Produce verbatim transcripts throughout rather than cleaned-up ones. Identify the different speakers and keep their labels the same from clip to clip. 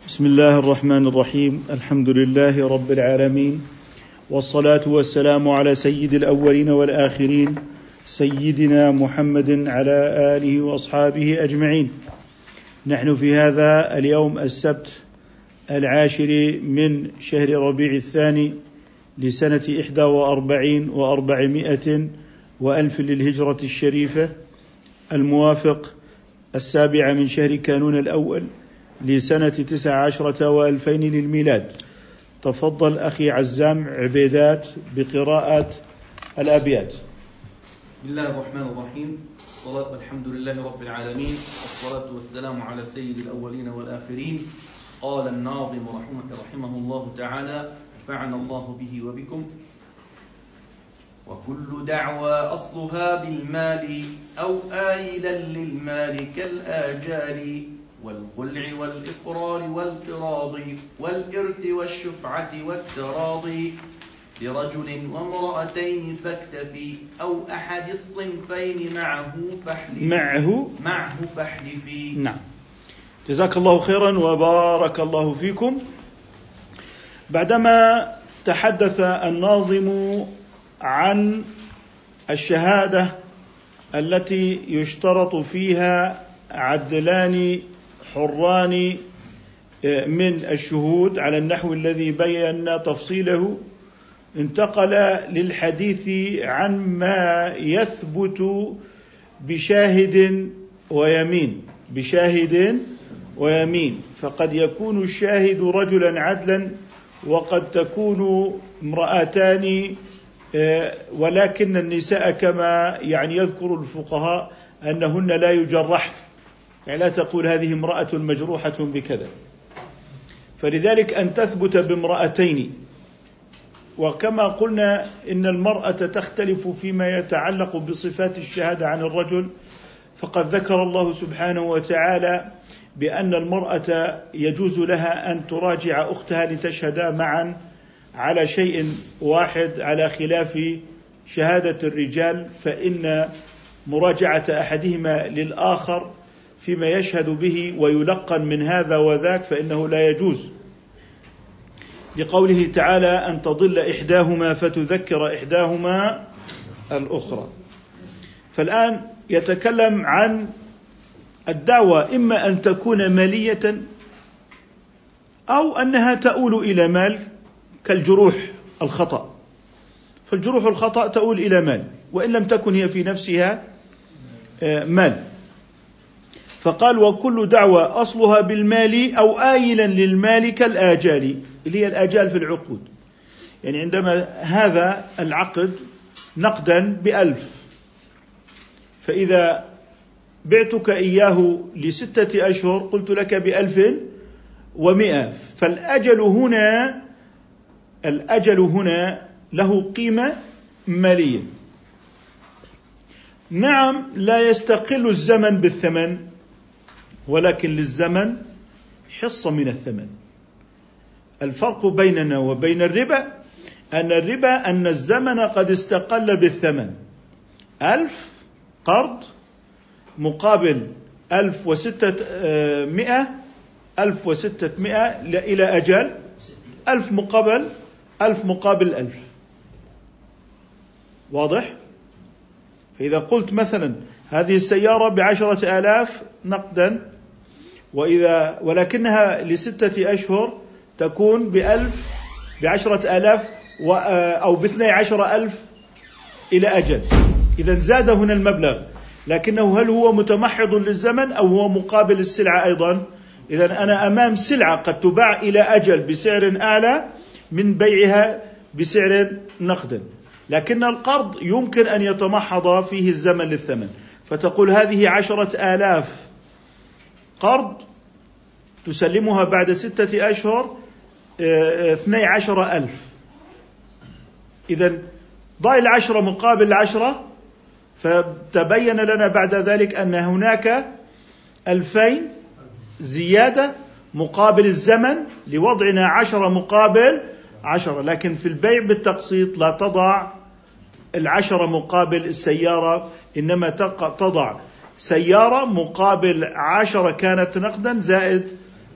Speaker 1: بسم الله الرحمن الرحيم. الحمد لله رب العالمين، والصلاة والسلام على سيد الأولين والآخرين سيدنا محمد على آله وأصحابه أجمعين. نحن في هذا اليوم السبت العاشر من شهر ربيع الثاني لسنة إحدى وأربعين وأربعمائة وألف للهجرة الشريفة، الموافق السابع من شهر كانون الأول لسنة تسع عشرة وألفين للميلاد. تفضل أخي عزام عبيدات بقراءة الأبيات.
Speaker 2: بسم الله الرحمن الرحيم، والصلاة والحمد لله رب العالمين، والصلاة والسلام على سيد الأولين والآخرين. قال الناظم رحمه, رحمه الله تعالى: نفعنا الله به وبكم. وكل دعوى أصلها بالمال أو آيلا للمال كالآجال، والخلع والإقرار والقراض والإرث والشفعة والتراضي، برجل وامرأتين فاكتفي، أو أحد الصنفين معه فاحلفي
Speaker 1: معه
Speaker 2: معه فاحلفي.
Speaker 1: نعم، جزاك الله خيرا وبارك الله فيكم. بعدما تحدث الناظم عن الشهادة التي يشترط فيها عدلان حران من الشهود على النحو الذي بينا تفصيله، انتقل للحديث عن ما يثبت بشاهد ويمين بشاهد ويمين فقد يكون الشاهد رجلا عدلا، وقد تكون امرأتان، ولكن النساء كما يعني يذكر الفقهاء أنهن لا يجرحن، يعني لا تقول هذه امرأة مجروحة بكذا، فلذلك أن تثبت بامرأتين. وكما قلنا إن المرأة تختلف فيما يتعلق بصفات الشهادة عن الرجل، فقد ذكر الله سبحانه وتعالى بأن المرأة يجوز لها أن تراجع أختها لتشهدا معا على شيء واحد، على خلاف شهادة الرجال، فإن مراجعة أحدهما للآخر فيما يشهد به ويلقن من هذا وذاك فإنه لا يجوز، لقوله تعالى: أن تضل إحداهما فتذكر إحداهما الأخرى. فالآن يتكلم عن الدعوة، إما أن تكون مالية أو أنها تؤول إلى مال، كالجروح الخطأ، فالجروح الخطأ تؤول إلى مال وإن لم تكن هي في نفسها مال. فقال: وكل دعوة أصلها بالمال أو آيلا للمال كالآجال، اللي هي الآجال في العقود، يعني عندما هذا العقد نقدا بألف، فإذا بعتك إياه لستة أشهر قلت لك بألف ومئة، فالأجل هنا الأجل هنا له قيمة مالية. نعم، لا يستقل الزمن بالثمن، ولكن للزمن حصة من الثمن. الفرق بيننا وبين الربا أن الربا أن الزمن قد استقل بالثمن، ألف قرض مقابل ألف وستة مئة ألف وستة مئة إلى أجل ألف مقابل ألف مقابل ألف، واضح؟ فإذا قلت مثلا هذه السيارة بعشرة آلاف نقدا، وإذا ولكنها لستة أشهر تكون بألف بعشرة آلاف أو باثني عشر ألف إلى أجل، إذا زاد هنا المبلغ، لكنه هل هو متمحض للزمن أو هو مقابل السلعة أيضا؟ إذا أنا أمام سلعة قد تباع إلى أجل بسعر أعلى من بيعها بسعر نقد، لكن القرض يمكن أن يتمحض فيه الزمن للثمن، فتقول هذه عشرة آلاف قرض تسلمها بعد ستة أشهر اثني عشر ألف، إذا ضع العشرة مقابل العشرة، فتبين لنا بعد ذلك أن هناك ألفين زيادة مقابل الزمن لوضعنا عشرة مقابل عشرة. لكن في البيع بالتقسيط لا تضع العشرة مقابل السيارة، إنما تضع سيارة مقابل عشرة كانت نقدا زائد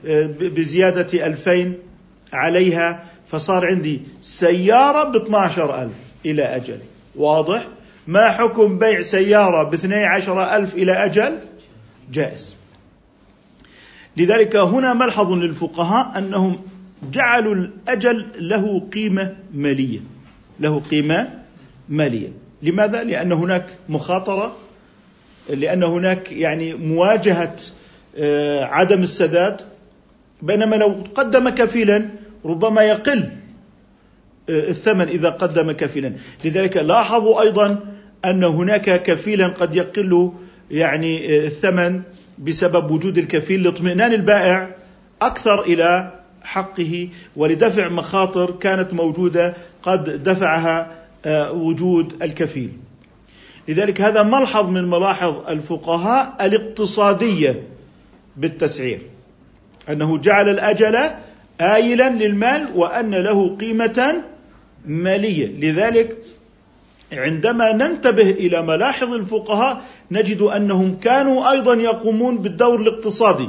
Speaker 1: بزيادة ألفين عليها، فصار عندي سيارة باثنى عشر ألف إلى أجل. واضح؟ ما حكم بيع سيارة باثني عشر ألف إلى أجل؟ جائز. لذلك هنا ملحظ للفقهاء أنهم جعلوا الأجل له قيمة مالية، له قيمة مالية. لماذا؟ لأن هناك مخاطرة، لأن هناك يعني مواجهة عدم السداد، بينما لو قدم كفيلا ربما يقل الثمن إذا قدم كفيلا. لذلك لاحظوا أيضا أن هناك كفيلا قد يقل يعني الثمن بسبب وجود الكفيل لاطمئنان البائع أكثر إلى حقه، ولدفع مخاطر كانت موجودة قد دفعها وجود الكفيل. لذلك هذا ملحظ من ملاحظ الفقهاء الاقتصادية بالتسعير، أنه جعل الأجل آيلا للمال وأن له قيمة مالية. لذلك عندما ننتبه إلى ملاحظ الفقهاء نجد أنهم كانوا أيضا يقومون بالدور الاقتصادي،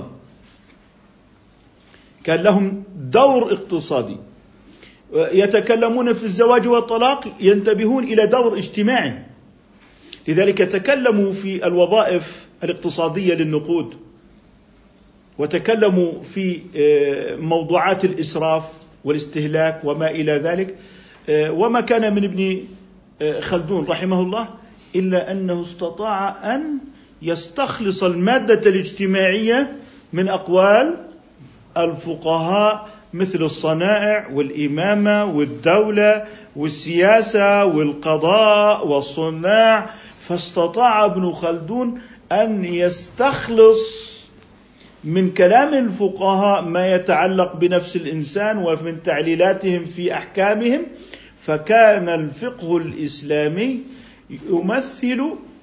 Speaker 1: كان لهم دور اقتصادي. يتكلمون في الزواج والطلاق ينتبهون إلى دور اجتماعي. لذلك تكلموا في الوظائف الاقتصادية للنقود، وتكلموا في موضوعات الإسراف والاستهلاك وما إلى ذلك. وما كان من ابن خلدون رحمه الله إلا أنه استطاع أن يستخلص المادة الاجتماعية من أقوال الفقهاء، مثل الصنائع والإمامة والدولة والسياسة والقضاء والصناع. فاستطاع ابن خلدون أن يستخلص من كلام الفقهاء ما يتعلق بنفس الإنسان ومن تعليلاتهم في أحكامهم. فكان الفقه الإسلامي يمثل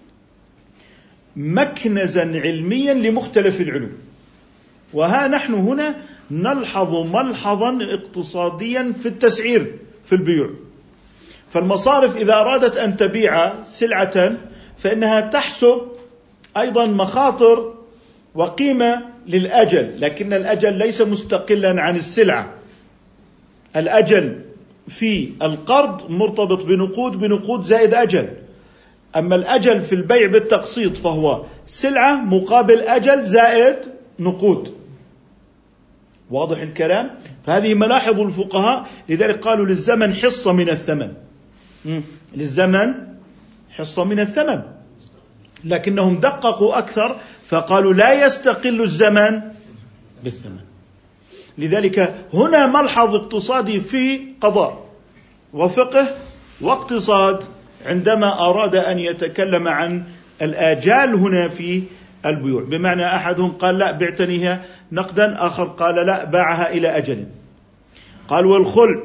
Speaker 1: مكنزا علميا لمختلف العلوم. وها نحن هنا نلحظ ملحظا اقتصاديا في التسعير في البيوع. فالمصارف إذا أرادت أن تبيع سلعة فإنها تحسب أيضا مخاطر وقيمة للأجل، لكن الأجل ليس مستقلا عن السلعة. الأجل في القرض مرتبط بنقود، بنقود زائد أجل. أما الأجل في البيع بالتقسيط فهو سلعة مقابل أجل زائد نقود. واضح الكلام؟ فهذه ملاحظ الفقهاء. لذلك قالوا للزمن حصة من الثمن، للزمن حصة من الثمن، لكنهم دققوا أكثر فقالوا لا يستقل الزمن بالثمن. لذلك هنا ملحظ اقتصادي في قضاء وفقه واقتصاد عندما أراد أن يتكلم عن الآجال هنا في البيوع. بمعنى أحدهم قال لا بعتنيها نقدا، آخر قال لا باعها إلى أجل. قال والخلع.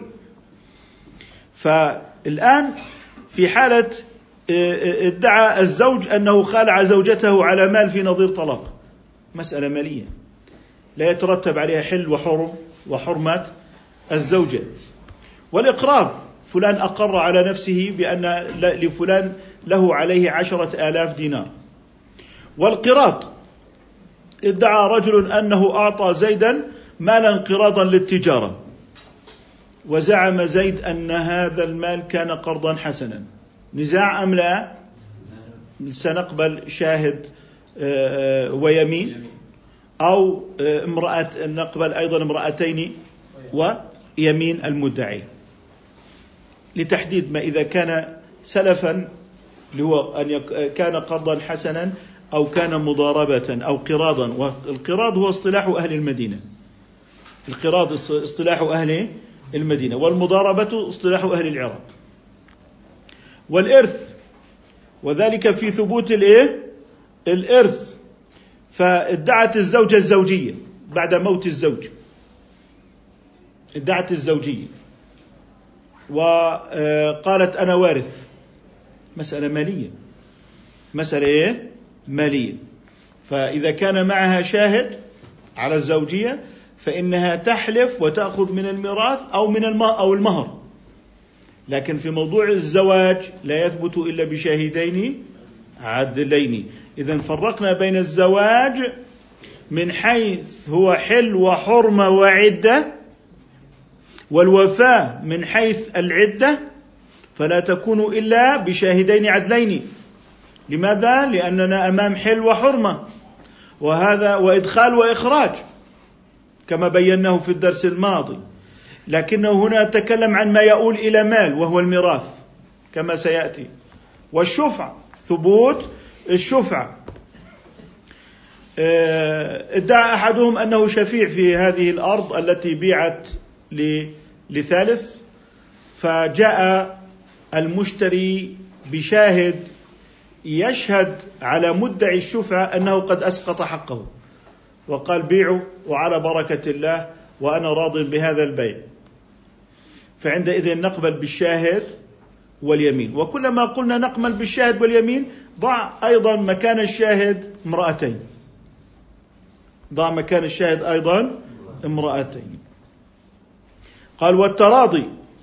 Speaker 1: فالآن في حالة ادعى الزوج أنه خالع زوجته على مال في نظير طلاق، مسألة مالية لا يترتب عليها حل وحرم وحرمات الزوجة. والإقرار، فلان أقر على نفسه بأن لفلان له عليه عشرة آلاف دينار. والقراض، ادعى رجل أنه أعطى زيدا مالا قراضا للتجارة، وزعم زيد أن هذا المال كان قرضا حسنا. نزاع أم لا؟ سنقبل شاهد ويمين، أو امرأة نقبل أيضا امرأتين ويمين المدعي، لتحديد ما إذا كان سلفا اللي هو أن كان قرضا حسنا أو كان مضاربة أو قراضا. والقراض هو اصطلاح أهل المدينة، القراض اصطلاح أهل المدينة، والمضاربة اصطلاح أهل العراق. والإرث، وذلك في ثبوت الإيه؟ الإرث. فادعت الزوجة الزوجية بعد موت الزوج، ادعت الزوجية وقالت أنا وارث. مسألة مالية، مسألة إيه؟ مالية. فإذا كان معها شاهد على الزوجية فإنها تحلف وتأخذ من الميراث أو من أو المهر. لكن في موضوع الزواج لا يثبت إلا بشاهدين عادلين. إذن فرقنا بين الزواج من حيث هو حل وحرمة وعدة، والوفاة من حيث العدة، فلا تكون إلا بشاهدين عدلين. لماذا؟ لأننا أمام حل وحرمة، وهذا وإدخال وإخراج كما بيناه في الدرس الماضي، لكنه هنا تكلم عن ما يؤول إلى مال وهو الميراث كما سيأتي، والشفعة ثبوت الشفعة. ادعى أحدهم أنه شفيع في هذه الأرض التي بيعت لثالث، فجاء المشتري بشاهد يشهد على مدعي الشفعة أنه قد أسقط حقه، وقال بيعوا وعلى بركة الله وأنا راض بهذا البيع، فعندئذ نقبل بالشاهد واليمين. وكلما قلنا نقبل بالشاهد واليمين ضع أيضا مكان الشاهد امرأتين، ضع مكان الشاهد أيضا امرأتين. قال والتراضي،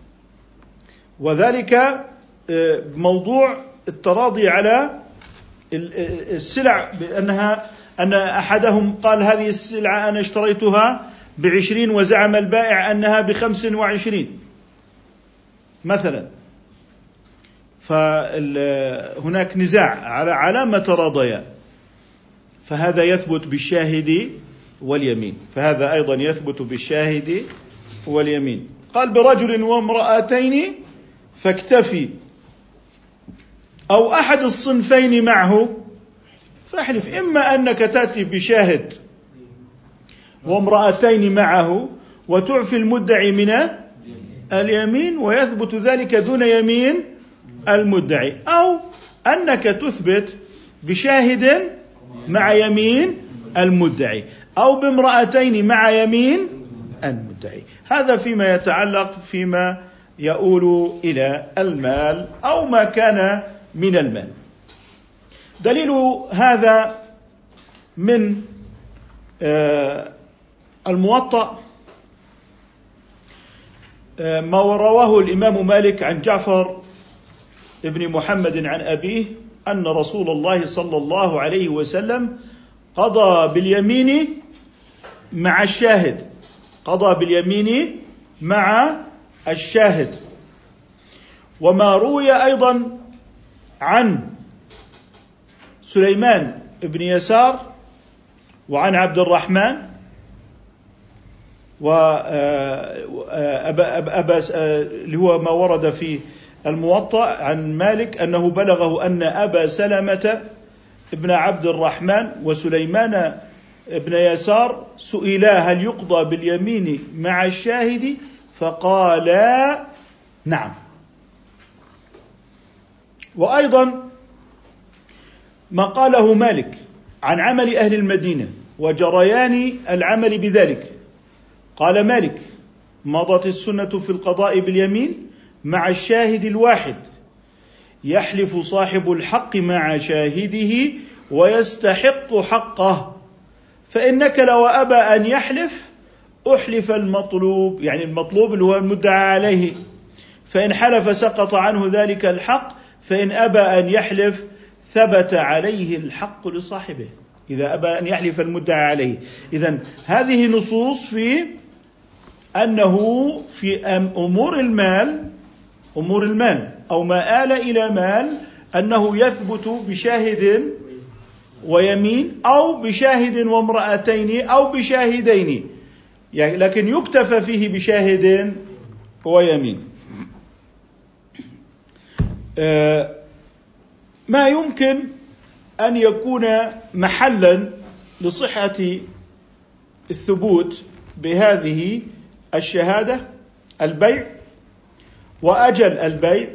Speaker 1: وذلك موضوع التراضي على السلع، بأنها أن أحدهم قال هذه السلعة أنا اشتريتها بعشرين وزعم البائع أنها بخمس وعشرين مثلا، فهناك نزاع على على ما تراضيا، فهذا يثبت بالشاهد واليمين، فهذا أيضا يثبت بالشاهد واليمين. قال برجل وامرأتين فاكتفي، أو أحد الصنفين معه فاحلف. إما أنك تأتي بشاهد وامرأتين معه وتعفي المدعي من اليمين ويثبت ذلك دون يمين المدعي، أو أنك تثبت بشاهد مع يمين المدعي أو بامرأتين مع يمين المدعي. هذا فيما يتعلق فيما يؤول إلى المال أو ما كان من المال. دليل هذا من الموطأ ما رواه الإمام مالك عن جعفر ابن محمد عن أبيه أن رسول الله صلى الله عليه وسلم قضى باليمين مع الشاهد، قضى باليمين مع الشاهد. وما روي أيضا عن سليمان بن يسار وعن عبد الرحمن وأبا اللي هو ما ورد في الموطأ عن مالك أنه بلغه أن أبا سلمة ابن عبد الرحمن وسليمان ابن يسار سئلا هل يقضى باليمين مع الشاهد فقالا نعم. وأيضا ما قاله مالك عن عمل أهل المدينة وجريان العمل بذلك. قال مالك مضت السنة في القضاء باليمين مع الشاهد الواحد، يحلف صاحب الحق مع شاهده ويستحق حقه، فإنك لو أبى أن يحلف أحلف المطلوب، يعني المطلوب اللي هو المدعى عليه، فإن حلف سقط عنه ذلك الحق، فإن أبى أن يحلف ثبت عليه الحق لصاحبه، إذا أبى أن يحلف المدعى عليه. إذن هذه نصوص في أنه في أمور المال، أمور المال أو ما آل إلى مال، أنه يثبت بشاهد ويمين أو بشاهد وامرأتين أو بشاهدين، يعني لكن يكتفى فيه بشاهد ويمين. ما يمكن أن يكون محلا لصحة الثبوت بهذه الشهادة: البيع وأجل البيع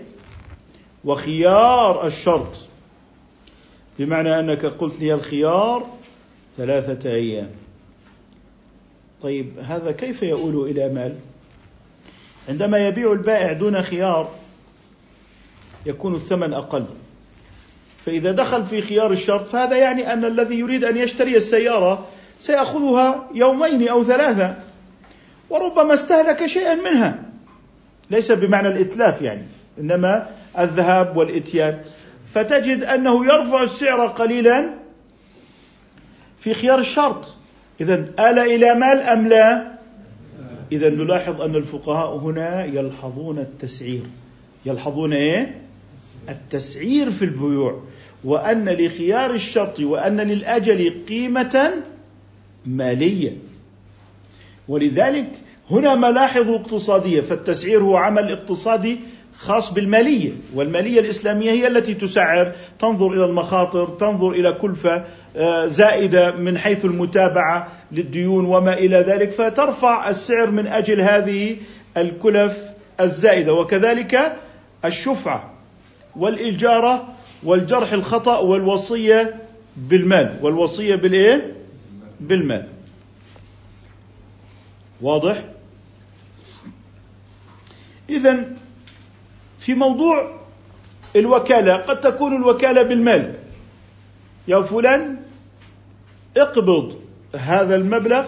Speaker 1: وخيار الشرط، بمعنى أنك قلت لي الخيار ثلاثة أيام. طيب هذا كيف يؤول إلى مال؟ عندما يبيع البائع دون خيار يكون الثمن أقل، فإذا دخل في خيار الشرط فهذا يعني أن الذي يريد أن يشتري السيارة سيأخذها يومين أو ثلاثة، وربما استهلك شيئا منها، ليس بمعنى الإتلاف يعني، إنما الذهاب والإتيان، فتجد أنه يرفع السعر قليلا في خيار الشرط إذن آل إلى مال أم لا؟ إذن نلاحظ أن الفقهاء هنا يلحظون التسعير. يلحظون إيه؟ التسعير في البيوع، وأن لخيار الشرط وأن للأجل قيمة مالية، ولذلك هنا ملاحظ اقتصادية. فالتسعير هو عمل اقتصادي خاص بالمالية، والمالية الإسلامية هي التي تسعر، تنظر إلى المخاطر، تنظر إلى كلفة زائدة من حيث المتابعة للديون وما إلى ذلك، فترفع السعر من أجل هذه الكلف الزائدة. وكذلك الشفعة والإجارة والجرح الخطأ والوصية بالمال، والوصية بالإيه؟ بالمال. واضح؟ إذن في موضوع الوكالة قد تكون الوكالة بالمال. يا فلان اقبض هذا المبلغ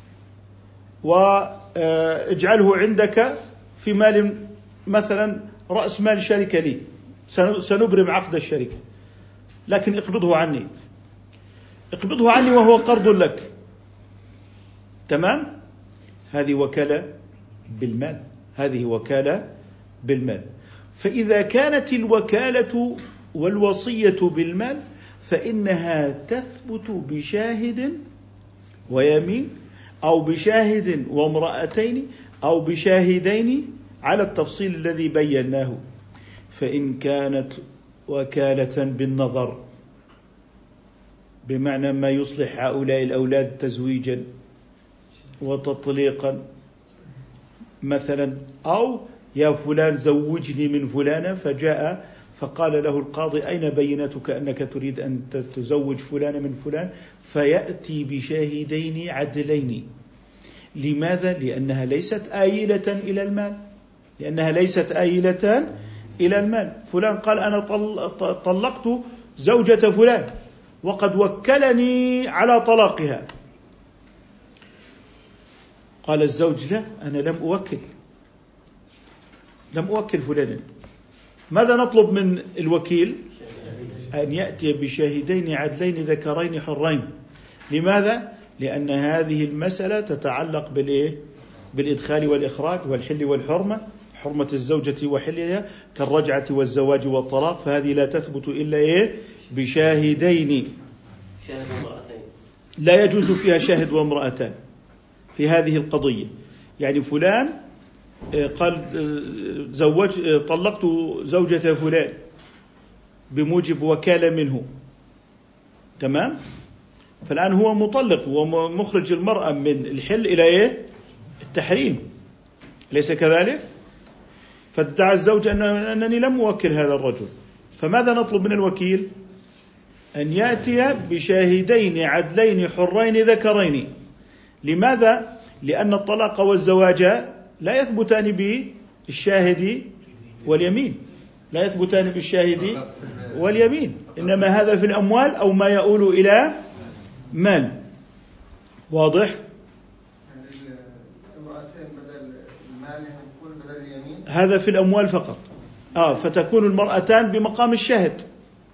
Speaker 1: واجعله عندك في مال، مثلا رأس مال شركة لي، سنبرم عقد الشركة، لكن اقبضه عني، اقبضه عني وهو قرض لك. تمام؟ هذه وكالة بالمال، هذه وكالة بالمال. فإذا كانت الوكالة والوصية بالمال فإنها تثبت بشاهد ويمين، أو بشاهد وامرأتين، أو بشاهدين على التفصيل الذي بيناه. فإن كانت وكالة بالنظر، بمعنى ما يصلح هؤلاء الأولاد تزويجا وتطليقا مثلا، أو يا فلان زوجني من فلانة، فجاء فقال له القاضي أين بينتك أنك تريد أن تزوج فلان من فلان، فيأتي بشاهدين عدلين. لماذا؟ لأنها ليست آيلة إلى المال، لأنها ليست آيلة إلى المال. فلان قال أنا طلقت زوجة فلان وقد وكلني على طلاقها. قال الزوج لا، أنا لم أوكل لم أوكل فلانا. ماذا نطلب من الوكيل؟ أن يأتي بشاهدين عدلين ذكرين حرين. لماذا؟ لأن هذه المسألة تتعلق بالإيه؟ بالإدخال والإخراج والحل والحرمة، حرمة الزوجة وحلها كالرجعة والزواج والطلاق، فهذه لا تثبت إلا إيه؟ بشاهدين.
Speaker 3: شاهد وامرأتين
Speaker 1: لا يجوز فيها شاهد وامرأتان في هذه القضية. يعني فلان قال زوج طلقت زوجة فلان بموجب وكالة منه، تمام؟ فالآن هو مطلق ومخرج المرأة من الحل إلى إيه؟ التحريم، ليس كذلك؟ فادعى الزوج أنني لم أوكل هذا الرجل. فماذا نطلب من الوكيل؟ أن يأتي بشاهدين عدلين حرين ذكرين. لماذا؟ لأن الطلاق والزواج لا يثبتان بالشاهد واليمين، لا يثبتان بالشاهد واليمين، إنما هذا في الأموال أو ما يؤول إلى مال. واضح؟ هذا في الأموال فقط. آه فتكون المرأتان بمقام الشاهد.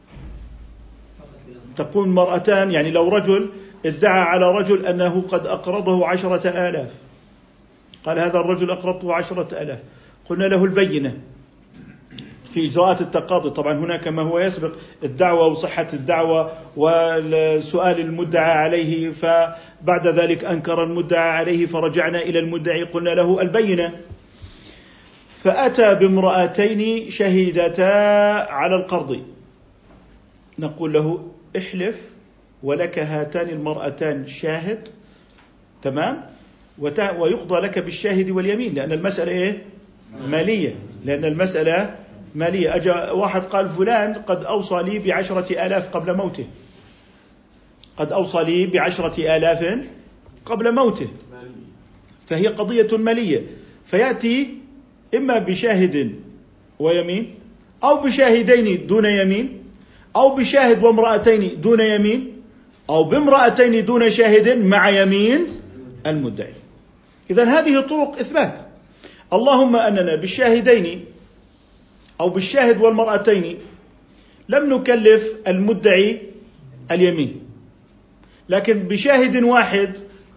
Speaker 1: تكون مرأتان، يعني لو رجل ادعى على رجل أنه قد أقرضه عشرة آلاف، قال هذا الرجل أقرضته عشرة آلاف، قلنا له البينة في إجراءات التقاضي. طبعا هناك ما هو يسبق الدعوة وصحة الدعوة والسؤال المدعى عليه، فبعد ذلك أنكر المدعى عليه فرجعنا إلى المدعي قلنا له البينة. فأتى بامرأتين شهيدتا على القرض، نقول له احلف ولك هاتان المرأتان شاهد، تمام؟ ويقضى لك بالشاهد واليمين، لأن المسألة إيه؟ مالية، لأن المسألة مالية. أجا واحد قال فلان قد أوصى لي بعشرة آلاف قبل موته، قد أوصى لي بعشرة آلاف قبل موته، فهي قضية مالية. فيأتي إما بشاهد ويمين، أو بشاهدين دون يمين، أو بشاهد وامرأتين دون يمين، أو بامرأتين دون شاهد مع يمين المدعي. إذن هذه طرق إثبات. اللهم أننا بالشاهدين أو بالشاهد والمرأتين لم نكلف المدعي اليمين، لكن بشاهد واحد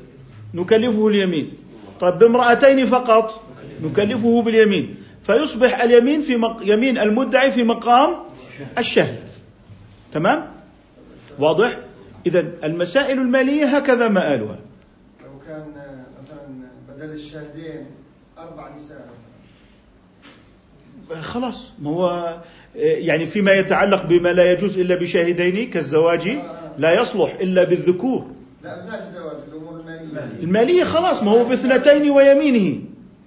Speaker 1: نكلفه اليمين. طيب بامرأتين فقط نكلفه باليمين، فيصبح اليمين في مق... يمين المدعي في مقام الشهد. تمام؟ واضح؟ إذن المسائل المالية هكذا مآلها.
Speaker 4: لو كان مثلا بدل الشاهدين أربع نساء
Speaker 1: خلاص، ما هو يعني فيما يتعلق بما لا يجوز إلا بشاهدين كالزواج لا يصلح إلا بالذكور.
Speaker 4: لا بلاش زواج، الأمور المالية
Speaker 1: المالية خلاص، ما هو باثنتين ويمينه،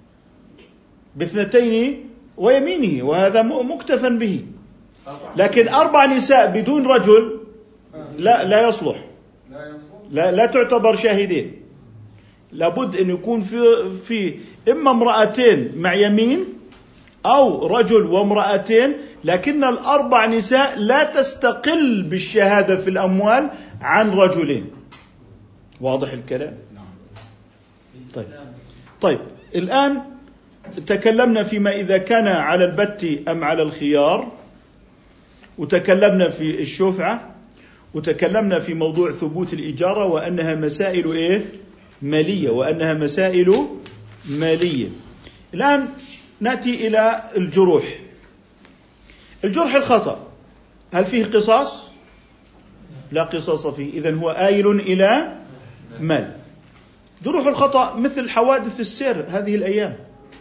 Speaker 1: باثنتين ويمينه، وهذا مكتفى به. لكن أربع نساء بدون رجل لا لا يصلح، لا لا تعتبر شاهدين. لابد أن يكون في في إما امرأتين مع يمين أو رجل وامرأتين، لكن الأربع نساء لا تستقل بالشهادة في الأموال عن رجلين. واضح الكلام؟ طيب طيب الآن تكلمنا فيما إذا كان على البت أم على الخيار، وتكلمنا في الشفعة، وتكلمنا في موضوع ثبوت الإجارة وأنها مسائل إيه؟ مالية، وأنها مسائل مالية. الآن نأتي إلى الجروح. الجرح الخطأ هل فيه قصاص؟ لا قصاص فيه، إذن هو آيل إلى مال. جروح الخطأ مثل حوادث السير هذه الأيام،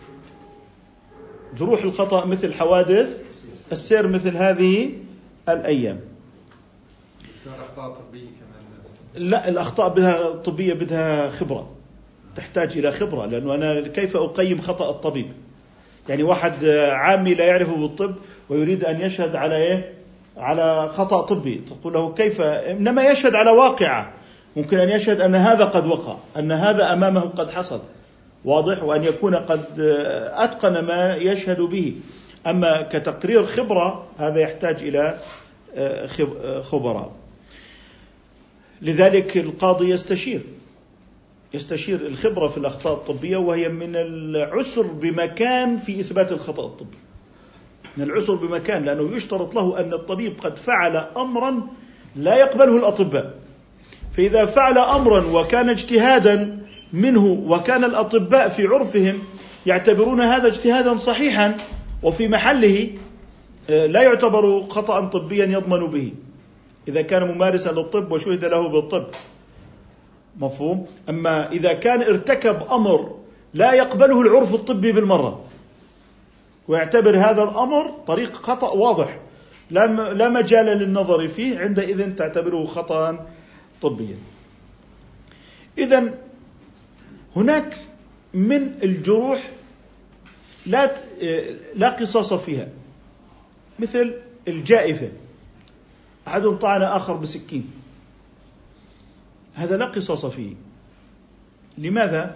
Speaker 1: جروح الخطأ مثل حوادث السير مثل هذه الأيام. لا، الأخطاء بدها طبية، بدها خبرة، تحتاج إلى خبرة، لأنه أنا كيف أقيم خطأ الطبيب؟ يعني واحد عامي لا يعرف بالطب ويريد أن يشهد على إيه؟ على خطأ طبي، تقول له كيف؟ إنما يشهد على واقعة، ممكن أن يشهد أن هذا قد وقع، أن هذا أمامه قد حصل، واضح، وأن يكون قد أتقن ما يشهد به. أما كتقرير خبرة هذا يحتاج إلى خبراء. لذلك القاضي يستشير يستشير الخبرة في الأخطاء الطبية، وهي من العسر بمكان في إثبات الخطأ الطبي، من العسر بمكان، لأنه يشترط له أن الطبيب قد فعل أمرا لا يقبله الأطباء. فإذا فعل أمرا وكان اجتهادا منه، وكان الأطباء في عرفهم يعتبرون هذا اجتهادا صحيحا وفي محله، لا يعتبر خطأ طبيا يضمن به إذا كان ممارسا للطب وشهد له بالطب. مفهوم؟ أما إذا كان ارتكب أمر لا يقبله العرف الطبي بالمرة ويعتبر هذا الأمر طريق خطأ واضح لا مجال للنظر فيه، عندئذ تعتبره خطأ طبيا. إذن هناك من الجروح لا لا قصاص فيها، مثل الجائفة، أحد طعن آخر بسكين، هذا لا قصاص فيه. لماذا؟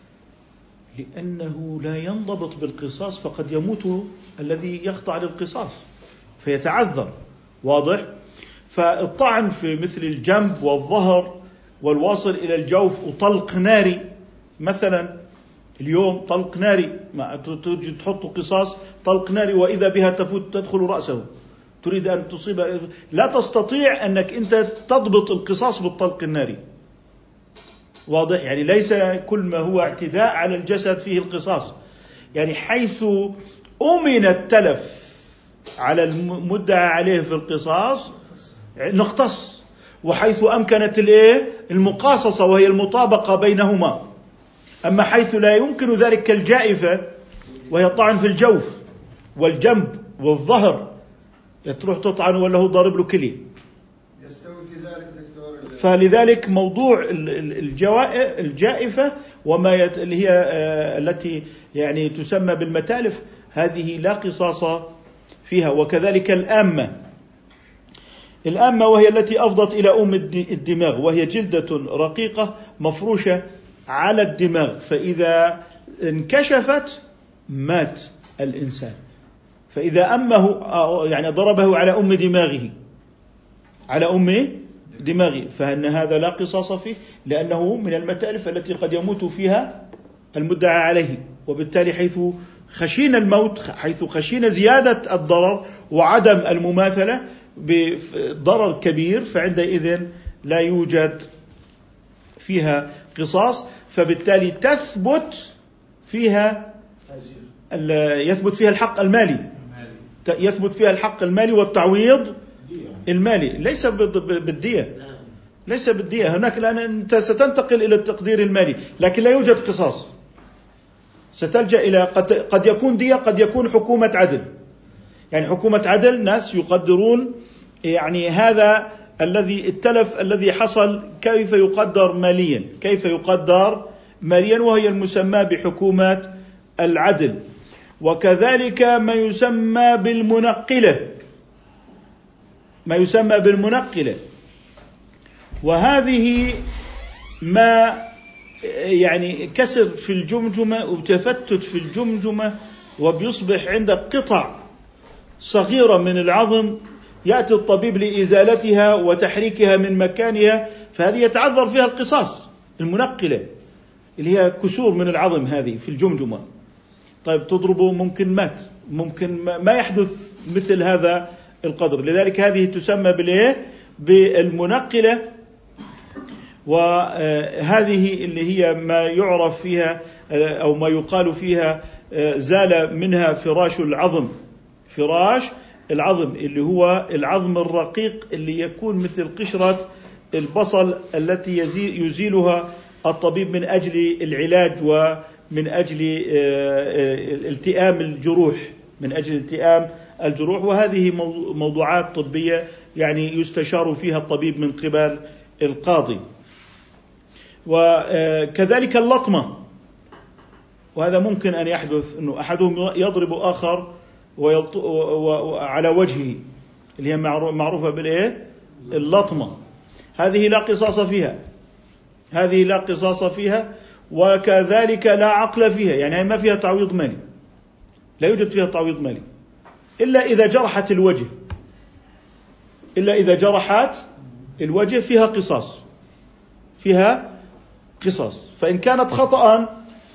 Speaker 1: لأنه لا ينضبط بالقصاص، فقد يموت الذي يخضع للقصاص فيتعذر، واضح؟ فالطعن في مثل الجنب والظهر والواصل إلى الجوف وطلق ناري مثلا، اليوم طلق ناري ما تجد تحط قصاص طلق ناري وإذا بها تفوت تدخل رأسه، تريد أن تصيب، لا تستطيع أنك أنت تضبط القصاص بالطلق الناري، واضح؟ يعني ليس كل ما هو اعتداء على الجسد فيه القصاص، يعني حيث أمن التلف على المدعى عليه في القصاص نقتص، وحيث أمكنت الايه المقاصصة وهي المطابقة بينهما. أما حيث لا يمكن ذلك كالجائفة وهي طعن في الجوف والجنب والظهر، تروح تطعن ولا هو ضارب له كلي،
Speaker 4: يستوي في ذلك دكتور.
Speaker 1: فلذلك موضوع الجائفة وما يت... اللي هي التي يعني تسمى بالمتالف، هذه لا قصاص فيها. وكذلك الآمة، الآمة وهي التي أفضت إلى أم الدماغ، وهي جلدة رقيقة مفروشة على الدماغ، فإذا انكشفت مات الإنسان. فإذا أمه يعني ضربه على أم دماغه على أم دماغه فإن هذا لا قصاص فيه، لأنه من المتالف التي قد يموت فيها المدعى عليه. وبالتالي حيث خشين الموت، حيث خشين زيادة الضرر وعدم المماثلة بضرر كبير، فعندئذ لا يوجد فيها قصاص. فبالتالي تثبت فيها يثبت فيها الحق المالي، يثبت فيها الحق المالي والتعويض المالي، ليس بالدية، ليس بالدية هناك، لأن أنت ستنتقل إلى التقدير المالي، لكن لا يوجد قصاص، ستلجأ إلى قد, قد يكون دية، قد يكون حكومة عدل. يعني حكومة عدل ناس يقدرون يعني هذا الذي التلف الذي حصل كيف يقدر ماليا، كيف يقدر ماليا، وهي المسمى بحكومة العدل. وكذلك ما يسمى بالمنقلة، ما يسمى بالمنقلة، وهذه ما يعني كسر في الجمجمة وتفتت في الجمجمة، وبيصبح عندك قطع صغيرة من العظم يأتي الطبيب لإزالتها وتحريكها من مكانها، فهذه يتعذر فيها القصاص. المنقلة اللي هي كسور من العظم هذه في الجمجمة، طيب تضربه ممكن مات، ممكن ما يحدث مثل هذا القدر، لذلك هذه تسمى بالإيه؟ بالمنقلة. وهذه اللي هي ما يعرف فيها أو ما يقال فيها زال منها فراش العظم، فراش العظم اللي هو العظم الرقيق اللي يكون مثل قشرة البصل التي يزيلها الطبيب من أجل العلاج ومن أجل التئام الجروح، من أجل التئام الجروح. وهذه موضوعات طبية يعني يستشار فيها الطبيب من قبل القاضي. وكذلك اللطمة، وهذا ممكن أن يحدث أنه أحدهم يضرب آخر على وجهه، اللي هي معروفة بالإيه؟ اللطمة. هذه لا قصاص فيها، هذه لا قصاص فيها، وكذلك لا عقل فيها، يعني ما فيها تعويض مالي، لا يوجد فيها تعويض مالي إلا إذا جرحت الوجه، إلا إذا جرحت الوجه فيها قصاص، فيها قصاص. فإن كانت خطأ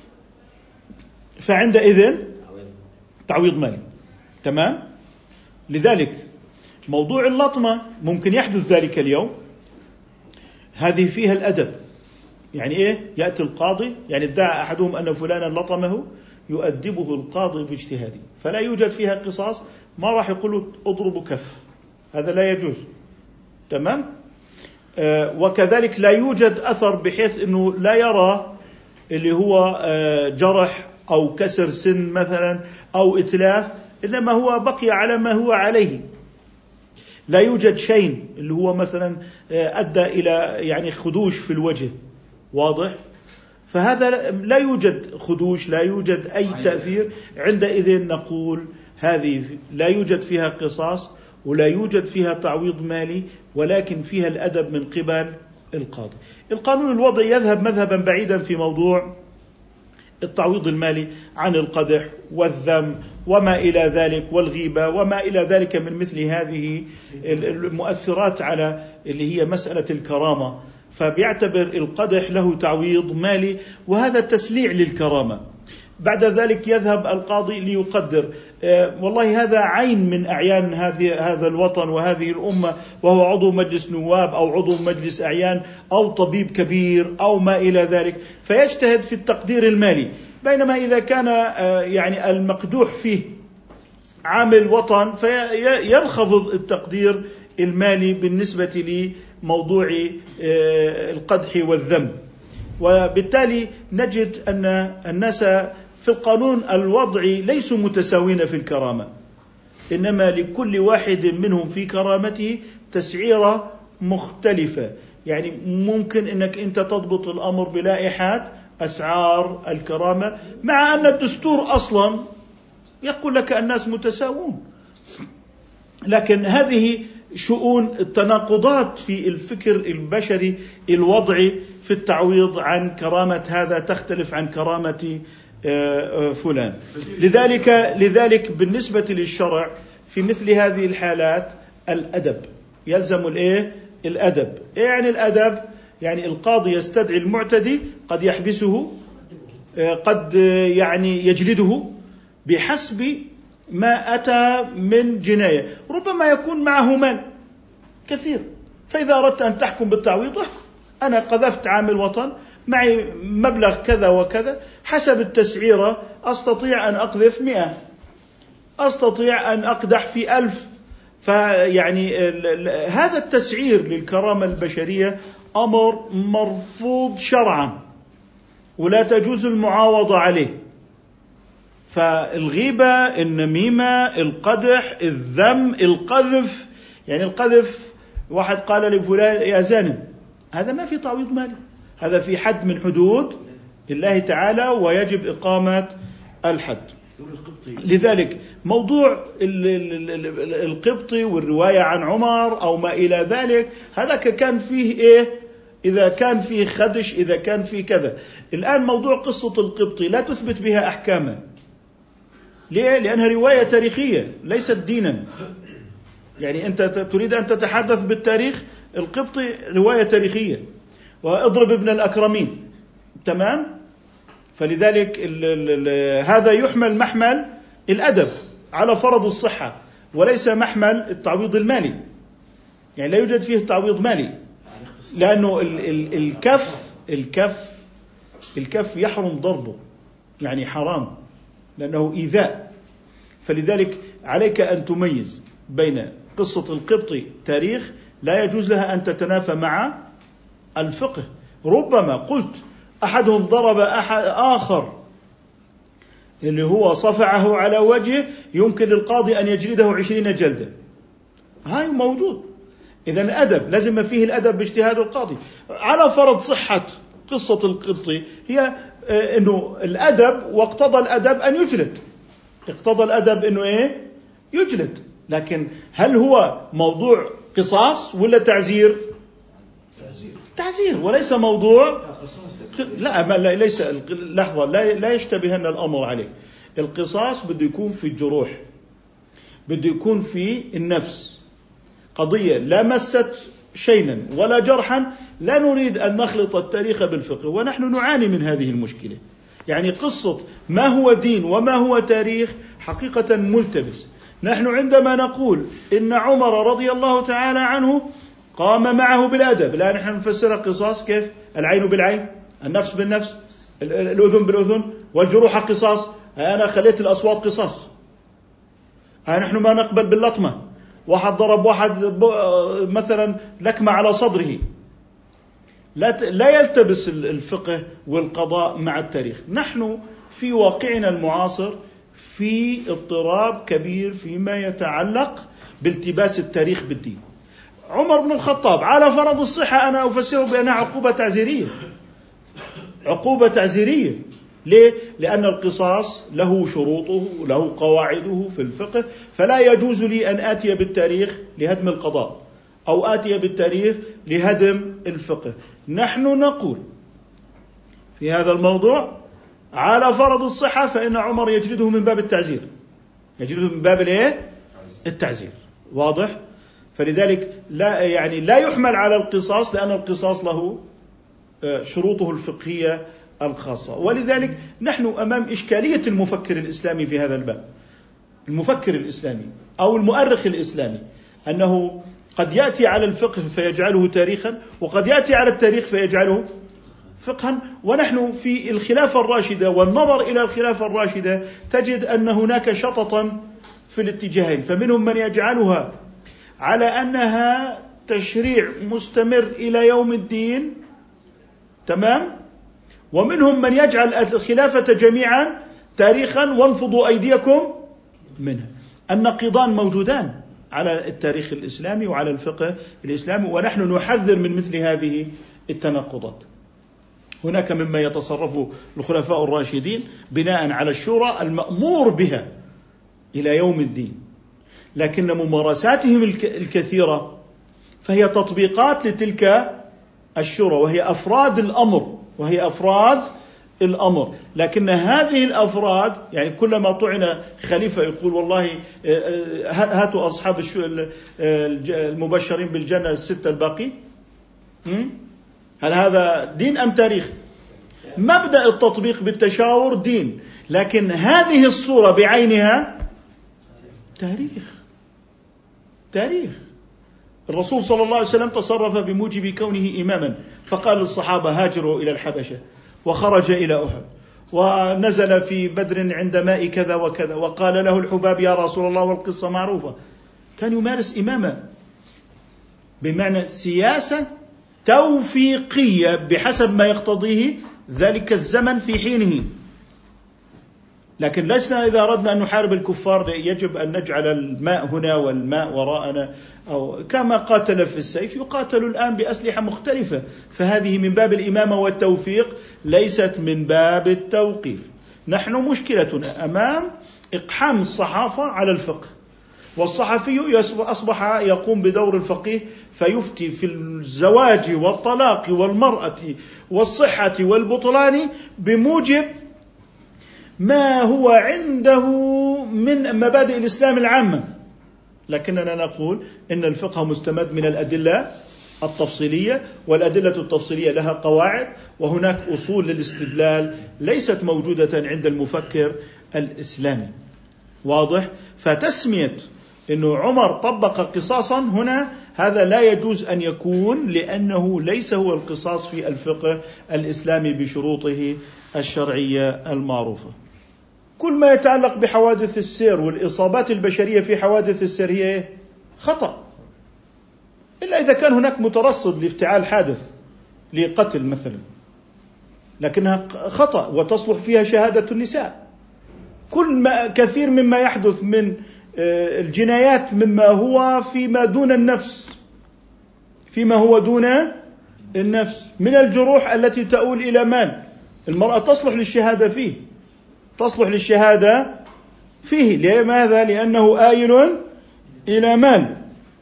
Speaker 1: فعندئذ تعويض مالي. تمام؟ لذلك موضوع اللطمة ممكن يحدث ذلك اليوم، هذه فيها الأدب. يعني إيه؟ يأتي القاضي، يعني ادعى أحدهم أن فلانا لطمه، يؤدبه القاضي باجتهاده، فلا يوجد فيها قصاص، ما راح يقول اضرب كف، هذا لا يجوز. تمام؟ آه وكذلك لا يوجد أثر بحيث أنه لا يرى اللي هو آه جرح أو كسر سن مثلا أو إتلاف، إنما هو بقي على ما هو عليه. لا يوجد شيء اللي هو مثلا أدى إلى يعني خدوش في الوجه، واضح؟ فهذا لا يوجد خدوش، لا يوجد أي تأثير، عندئذ نقول هذه لا يوجد فيها قصاص ولا يوجد فيها تعويض مالي، ولكن فيها الأدب من قبل القاضي. القانون الوضعي يذهب مذهبا بعيدا في موضوع التعويض المالي عن القدح والذم وما إلى ذلك والغيبة وما إلى ذلك من مثل هذه المؤثرات على اللي هي مسألة الكرامة، فبيعتبر القدح له تعويض مالي، وهذا تسليع للكرامة. بعد ذلك يذهب القاضي ليقدر آه والله هذا عين من أعيان هذه هذا الوطن وهذه الأمة، وهو عضو مجلس نواب أو عضو مجلس أعيان أو طبيب كبير أو ما إلى ذلك، فيجتهد في التقدير المالي. بينما إذا كان آه يعني المقدوح فيه عامل وطن فينخفض التقدير المالي بالنسبة لموضوع آه القدح والذم. وبالتالي نجد أن الناس في القانون الوضعي ليسوا متساوين في الكرامة، إنما لكل واحد منهم في كرامته تسعيرة مختلفة. يعني ممكن أنك أنت تضبط الأمر بلائحات أسعار الكرامة، مع أن الدستور أصلا يقول لك الناس متساوون، لكن هذه شؤون التناقضات في الفكر البشري الوضعي في التعويض عن كرامة هذا تختلف عن كرامة فلان. لذلك لذلك بالنسبة للشرع في مثل هذه الحالات الأدب يلزم الإيه؟ الأدب. يعني الأدب يعني القاضي يستدعي المعتدي، قد يحبسه، قد يعني يجلده بحسب ما أتى من جناية، ربما يكون معه مال كثير، فإذا أردت أن تحكم بالتعويض احكم. أنا قذفت عامل وطن معي مبلغ كذا وكذا، حسب التسعيرة أستطيع أن أقذف مئة، أستطيع أن أقدح في ألف. فيعني هذا التسعير للكرامة البشرية أمر مرفوض شرعا ولا تجوز المعاوضة عليه. فالغيبة، النميمة، القدح، الذم، القذف، يعني القذف واحد قال لفلان يا زاني، هذا ما في تعويض مالي، هذا في حد من حدود الله تعالى ويجب إقامة الحد. لذلك موضوع القبطي والرواية عن عمر أو ما إلى ذلك، هذا كان فيه إيه؟ إذا كان فيه خدش، إذا كان فيه كذا. الآن موضوع قصة القبطي لا تثبت بها أحكاما. ليه؟ لأنها رواية تاريخية ليست دينا. يعني أنت تريد أن تتحدث بالتاريخ، القبطي رواية تاريخية، واضرب ابن الأكرمين، تمام؟ فلذلك ال ال ال هذا يحمل محمل الأدب على فرض الصحة وليس محمل التعويض المالي. يعني لا يوجد فيه تعويض مالي، لأنه ال ال الكف الكف الكف يحرم ضربه، يعني حرام لأنه إيذاء. فلذلك عليك أن تميز بين قصة القبطي تاريخ لا يجوز لها أن تتنافى مع الفقه. ربما قلت أحدهم ضرب أحد آخر اللي هو صفعه على وجهه، يمكن للقاضي أن يجلده عشرين جلدة، هاي موجود. إذن الأدب لازم فيه الأدب باجتهاد القاضي. على فرض صحة قصة القبطي هي إنه الأدب، واقتضى الأدب أن يجلد، اقتضى الأدب إنه إيه؟ يجلد. لكن هل هو موضوع قصاص ولا تعزير؟ تعزير وليس موضوع لا ما ليس لحظة، لا لا يشتبهن الأمر عليه. القصاص بده يكون في الجروح، بده يكون في النفس، قضية لا مست شيئا ولا جرحا. لا نريد أن نخلط التاريخ بالفقه، ونحن نعاني من هذه المشكلة. يعني قصة ما هو دين وما هو تاريخ حقيقة ملتبس. نحن عندما نقول إن عمر رضي الله تعالى عنه قام معه بالأدب، لا نحن نفسر قصاص كيف؟ العين بالعين، النفس بالنفس، الأذن بالأذن، والجروح قصاص. أنا خليت الأصوات قصاص. نحن ما نقبل باللطمة، واحد ضرب واحد مثلا لكمة على صدره. لا لا يلتبس الفقه والقضاء مع التاريخ. نحن في واقعنا المعاصر في اضطراب كبير فيما يتعلق بالتباس التاريخ بالدين. عمر بن الخطاب على فرض الصحة أنا أفسره بأنها عقوبة تعزيرية، عقوبة تعزيرية. ليه؟ لأن القصاص له شروطه، له قواعده في الفقه، فلا يجوز لي أن آتي بالتاريخ لهدم القضاء أو آتي بالتاريخ لهدم الفقه. نحن نقول في هذا الموضوع على فرض الصحة فإن عمر يجلده من باب التعزير، يجلده من باب الايه؟ التعزير. واضح؟ فلذلك لا يعني لا يحمل على القصاص، لأن القصاص له شروطه الفقهية الخاصة. ولذلك نحن أمام إشكالية المفكر الإسلامي في هذا الباب. المفكر الإسلامي أو المؤرخ الإسلامي أنه قد يأتي على الفقه فيجعله تاريخا، وقد يأتي على التاريخ فيجعله فقها. ونحن في الخلافة الراشدة والنظر إلى الخلافة الراشدة تجد أن هناك شططا في الاتجاهين. فمنهم من يجعلها على أنها تشريع مستمر إلى يوم الدين، تمام، ومنهم من يجعل الخلافة جميعا تاريخا وانفضوا أيديكم منها. النقيضان موجودان على التاريخ الإسلامي وعلى الفقه الإسلامي، ونحن نحذر من مثل هذه التناقضات. هناك مما يتصرف الخلفاء الراشدين بناء على الشورى المأمور بها إلى يوم الدين، لكن ممارساتهم الكثيرة فهي تطبيقات لتلك الشورى، وهي أفراد الأمر وهي أفراد الأمر. لكن هذه الأفراد يعني كلما طعن خليفة يقول والله هاتوا أصحاب المبشرين بالجنة الستة الباقي. هل هذا دين أم تاريخ؟ مبدأ التطبيق بالتشاور دين، لكن هذه الصورة بعينها تاريخ. تاريخ الرسول صلى الله عليه وسلم تصرف بموجب كونه إماما، فقال للصحابة هاجروا إلى الحبشة، وخرج إلى أحد، ونزل في بدر عند ماء كذا وكذا، وقال له الحباب يا رسول الله، والقصة معروفة. كان يمارس إمامة بمعنى سياسة توفيقية بحسب ما يقتضيه ذلك الزمن في حينه. لكن لسنا إذا أردنا أن نحارب الكفار يجب أن نجعل الماء هنا والماء وراءنا، أو كما قاتل في السيف يقاتل الآن بأسلحة مختلفة. فهذه من باب الإمامة والتوفيق، ليست من باب التوقيف. نحن مشكلتنا أمام إقحام الصحافة على الفقه، والصحفي أصبح يقوم بدور الفقيه، فيفتي في الزواج والطلاق والمرأة والصحة والبطلان بموجب ما هو عنده من مبادئ الإسلام العامة. لكننا نقول إن الفقه مستمد من الأدلة التفصيلية، والأدلة التفصيلية لها قواعد، وهناك أصول للاستدلال ليست موجودة عند المفكر الإسلامي. واضح؟ فتسمية إنه عمر طبق قصاصا هنا هذا لا يجوز أن يكون، لأنه ليس هو القصاص في الفقه الإسلامي بشروطه الشرعية المعروفة. كل ما يتعلق بحوادث السير والإصابات البشرية في حوادث السير هي خطأ، إلا إذا كان هناك مترصد لافتعال حادث لقتل مثلا، لكنها خطأ وتصلح فيها شهادة النساء. كل ما كثير مما يحدث من الجنايات مما هو فيما دون النفس، فيما هو دون النفس من الجروح التي تؤول إلى مال، المرأة تصلح للشهادة فيه، تصلح للشهادة فيه. لماذا؟ لأنه آيل إلى مال.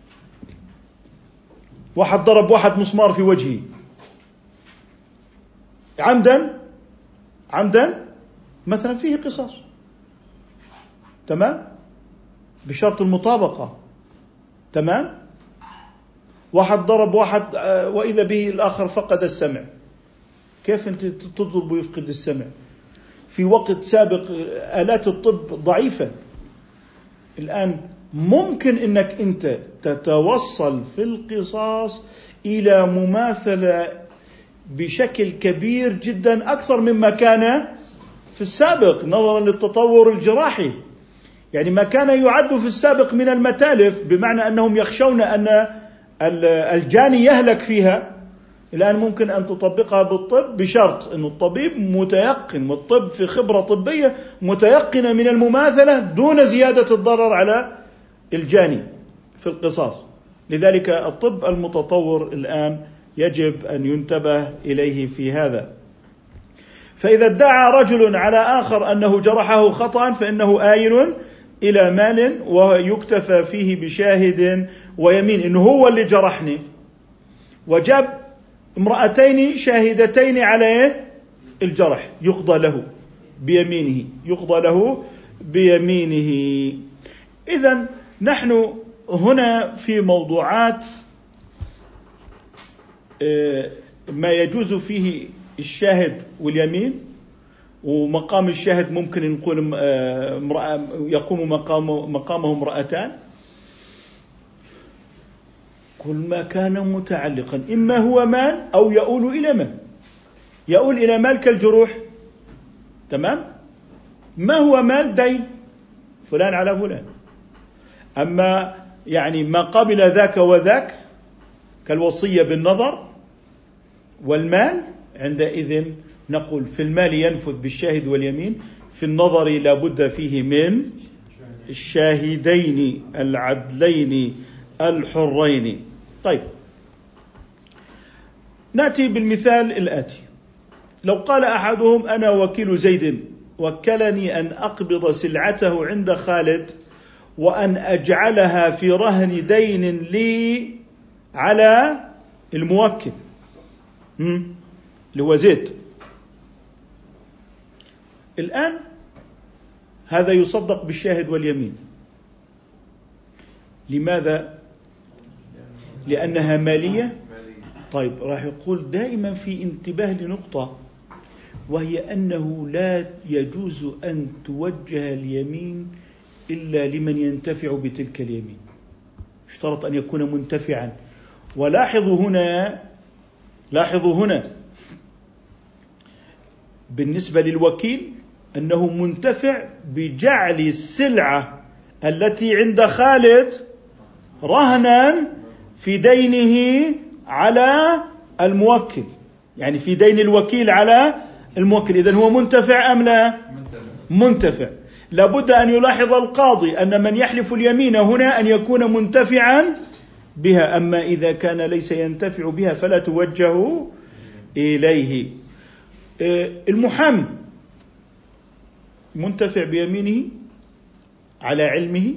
Speaker 1: واحد ضرب واحد مسمار في وجهه عمدا عمدا مثلا فيه قصاص، تمام، بشرط المطابقة، تمام. واحد ضرب واحد وإذا به الآخر فقد السمع، كيف أنت تضرب ويفقد السمع في وقت سابق؟ آلات الطب ضعيفة. الآن ممكن أنك أنت تتوصل في القصاص إلى مماثلة بشكل كبير جدا أكثر مما كان في السابق نظرا للتطور الجراحي. يعني ما كان يعد في السابق من المتالف بمعنى أنهم يخشون أن الجاني يهلك فيها، الآن ممكن أن تطبقها بالطب بشرط أن الطبيب متيقن، والطب في خبرة طبية متيقنة من المماثلة دون زيادة الضرر على الجاني في القصاص. لذلك الطب المتطور الآن يجب أن ينتبه إليه في هذا. فإذا ادعى رجل على آخر أنه جرحه خطأ فإنه آيل إلى مال، ويكتفى فيه بشاهد ويمين إنه هو اللي جرحني، وجاب امرأتين شاهدتين على الجرح، يقضى له بيمينه، يقضى له بيمينه. إذن نحن هنا في موضوعات ما يجوز فيه الشاهد واليمين، ومقام الشاهد ممكن نقول امرأة يقوم مقامه مقامه امرأتان. كل ما كان متعلقا إما هو مال أو يؤول إلى مال، يؤول إلى مال كالجروح، تمام. ما هو مال؟ دين فلان على فلان. أما يعني ما قبل ذاك وذاك كالوصية بالنظر والمال، عندئذ نقول في المال ينفذ بالشاهد واليمين، في النظر لا بد فيه من الشاهدين العدلين الحرين. طيب نأتي بالمثال الآتي: لو قال أحدهم أنا وكيل زيد وكلني أن أقبض سلعته عند خالد وأن أجعلها في رهن دين لي على الموكل اللي هو زيد. الآن هذا يصدق بالشاهد واليمين. لماذا؟ لأنها مالية. طيب راح يقول دائما في انتباه لنقطة، وهي أنه لا يجوز أن توجه اليمين إلا لمن ينتفع بتلك اليمين. يشترط أن يكون منتفعا. ولاحظوا هنا لاحظوا هنا بالنسبة للوكيل أنه منتفع بجعل السلعة التي عند خالد رهنا في دينه على الموكل، يعني في دين الوكيل على الموكل. إذن هو منتفع أم لا؟ منتفع. لابد أن يلاحظ القاضي أن من يحلف اليمين هنا أن يكون منتفعا بها، أما إذا كان ليس ينتفع بها فلا توجه إليه. المحامي منتفع بيمينه على علمه،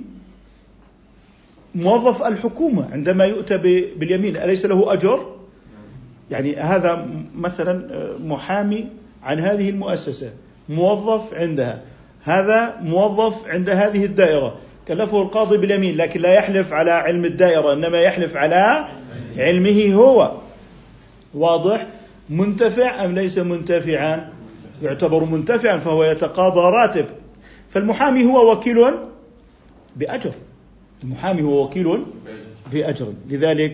Speaker 1: موظف الحكومة عندما يؤتى باليمين أليس له أجر؟ يعني هذا مثلا محامي عن هذه المؤسسة، موظف عندها، هذا موظف عند هذه الدائرة، كلفه القاضي باليمين لكن لا يحلف على علم الدائرة إنما يحلف على علمه هو. واضح؟ منتفع أم ليس منتفعا؟ يعتبر منتفعا فهو يتقاضى راتب. فالمحامي هو وكيل بأجر، المحامي هو وكيل بأجر. لذلك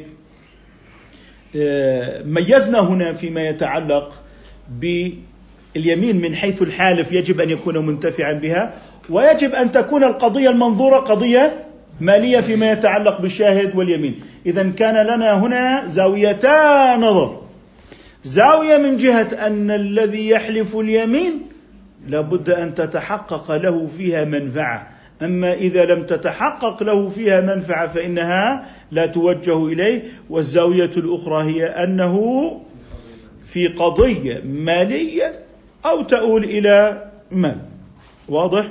Speaker 1: ميزنا هنا فيما يتعلق باليمين من حيث الحالف يجب أن يكون منتفعا بها، ويجب أن تكون القضية المنظورة قضية مالية فيما يتعلق بالشاهد واليمين. إذن كان لنا هنا زاويتا نظر، زاوية من جهة أن الذي يحلف اليمين لابد أن تتحقق له فيها منفعة، أما إذا لم تتحقق له فيها منفعة فإنها لا توجه إليه. والزاوية الأخرى هي أنه في قضية مالية أو تؤول إلى مال. واضح؟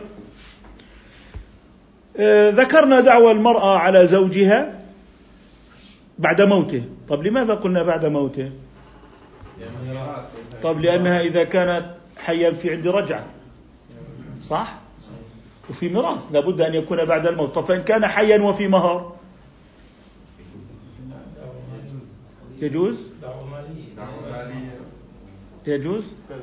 Speaker 1: آه ذكرنا دعوى المرأة على زوجها بعد موته. طب لماذا قلنا بعد موته؟ طب لأنها إذا كانت حيا في عند رجعة، صح؟ وفي ميراث لابد أن يكون بعد الموت. طب فإن كان حيا وفي مهر يجوز؟ يجوز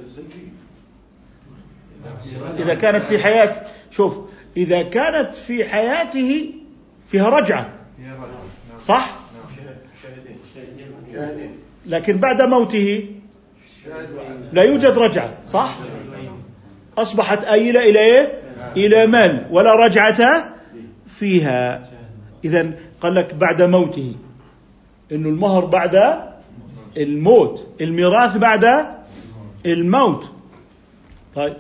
Speaker 1: إذا كانت في حياة. شوف، إذا كانت في حياته فيها رجعة، صح؟ لكن بعد موته لا يوجد رجعة، صح؟ أصبحت آيلة إلى إيه؟ إلى مال ولا رجعة فيها. إذن قال لك بعد موته، إنه المهر بعد الموت، الميراث بعد الموت. طيب،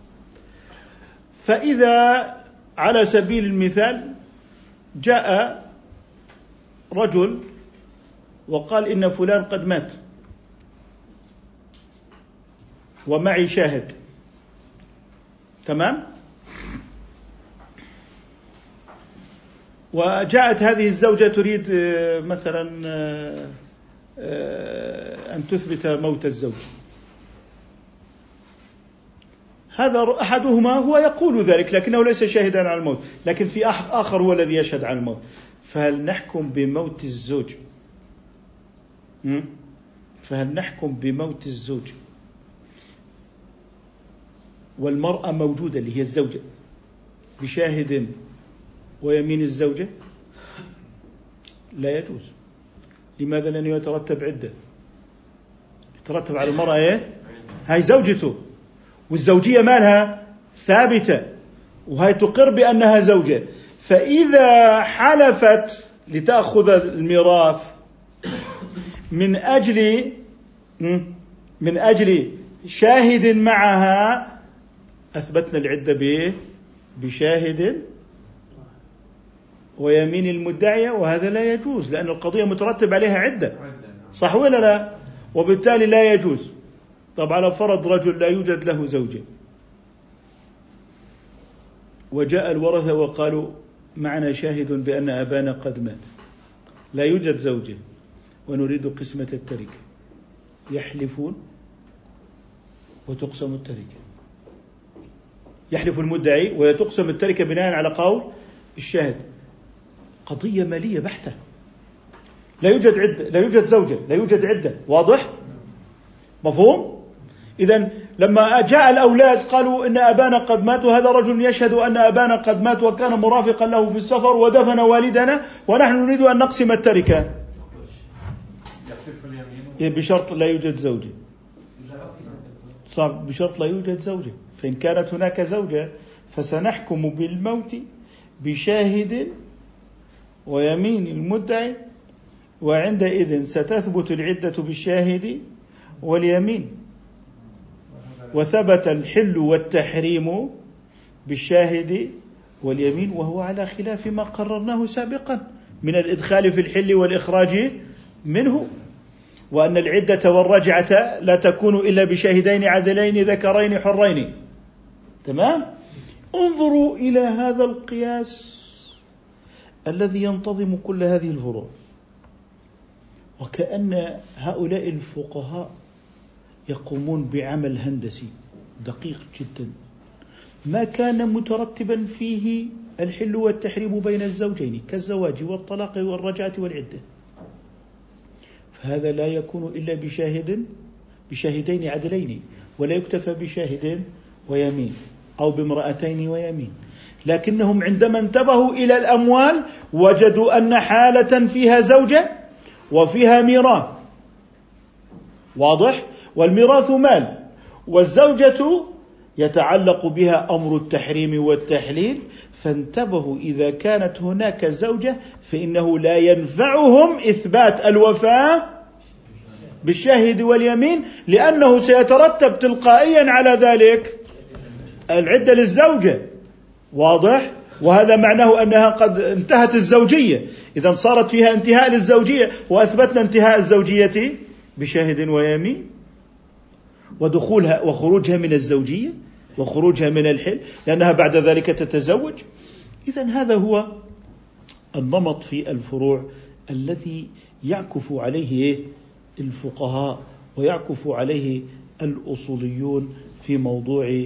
Speaker 1: فإذا على سبيل المثال جاء رجل وقال إن فلان قد مات ومعي شاهد، تمام؟ وجاءت هذه الزوجة تريد مثلا أن تثبت موت الزوج، هذا أحدهما هو يقول ذلك لكنه ليس شاهدا على الموت، لكن في آخر هو الذي يشهد على الموت. فهل نحكم بموت الزوج؟ فهل نحكم بموت الزوج والمرأة موجودة اللي هي الزوجة بشاهد ويمين الزوجة؟ لا يجوز. لماذا؟ لأنه يترتب عدة، يترتب على المرأة إيه؟ هاي زوجته، والزوجية مالها ثابتة، وهي تقر بأنها زوجة. فإذا حلفت لتأخذ الميراث من أجل من أجل شاهد معها، أثبتنا العدة بإيه؟ بشاهد ويمين المدعية، وهذا لا يجوز لأن القضية مترتب عليها عدة، صح ولا لا؟ وبالتالي لا يجوز. طب على فرض رجل لا يوجد له زوجة وجاء الورثة وقالوا معنا شاهد بأن أبانا قد مات، لا يوجد زوجة ونريد قسمة التركة، يحلفون وتقسم التركة، يحلف المدعي وتقسم التركة بناء على قول الشاهد. قضية مالية بحتة، لا يوجد عدة، لا يوجد زوجة، لا يوجد عدة. واضح؟ مفهوم؟ إذن لما جاء الأولاد قالوا إن أبانا قد مات، وهذا رجل يشهد أن أبانا قد مات وكان مرافقا له في السفر ودفن والدنا ونحن نريد أن نقسم التركة، بشرط لا يوجد زوجة، صعب بشرط لا يوجد زوجة. فإن كانت هناك زوجة فسنحكم بالموت بشاهد ويمين المدعي، وعندئذ ستثبت العدة بالشاهد واليمين، وثبت الحل والتحريم بالشاهد واليمين، وهو على خلاف ما قررناه سابقا من الإدخال في الحل والإخراج منه، وأن العدة والرجعة لا تكون إلا بشاهدين عدلين ذكرين حرين. تمام؟ انظروا إلى هذا القياس الذي ينتظم كل هذه الفروع، وكأن هؤلاء الفقهاء يقومون بعمل هندسي دقيق جدا ما كان مترتبا فيه الحل والتحريم بين الزوجين كالزواج والطلاق والرجعة والعدة، فهذا لا يكون إلا بشاهد بشاهدين عدلين، ولا يكتفى بشاهد ويمين أو بامرأتين ويمين. لكنهم عندما انتبهوا إلى الأموال وجدوا أن حالة فيها زوجة وفيها ميراث، واضح؟ والميراث مال، والزوجة يتعلق بها أمر التحريم والتحليل، فانتبهوا إذا كانت هناك زوجة فإنه لا ينفعهم إثبات الوفاة بالشاهد واليمين، لأنه سيترتب تلقائيا على ذلك العدة للزوجة، واضح؟ وهذا معناه أنها قد انتهت الزوجية، إذا صارت فيها انتهاء للزوجية، وأثبتنا انتهاء الزوجية بشاهد ويمين، ودخولها وخروجها من الزوجية وخروجها من الحل لأنها بعد ذلك تتزوج. إذا هذا هو النمط في الفروع الذي يعكف عليه الفقهاء ويعكف عليه الأصوليون في موضوع